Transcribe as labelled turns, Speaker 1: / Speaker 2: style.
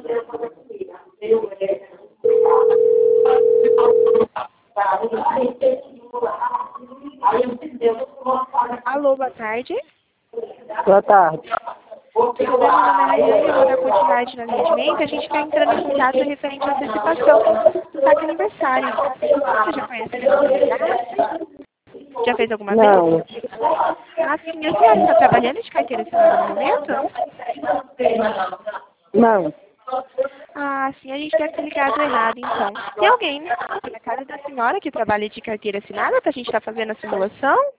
Speaker 1: Alô, boa tarde.
Speaker 2: Boa tarde.
Speaker 1: Tudo bem? Meu nome é Rayane, eu vou dar continuidade no atendimento. A gente está entrando em contato referente à antecipação do saque aniversário. Você já conhece a aniversário? Já fez alguma vez?
Speaker 2: Não.
Speaker 1: Ah, sim. A senhora está trabalhando de carteira assinada no momento?
Speaker 2: Não.
Speaker 1: Ah, sim. A gente deve ter ligado errado, então. Tem alguém na casa da senhora que trabalha de carteira assinada para a gente estar fazendo a simulação?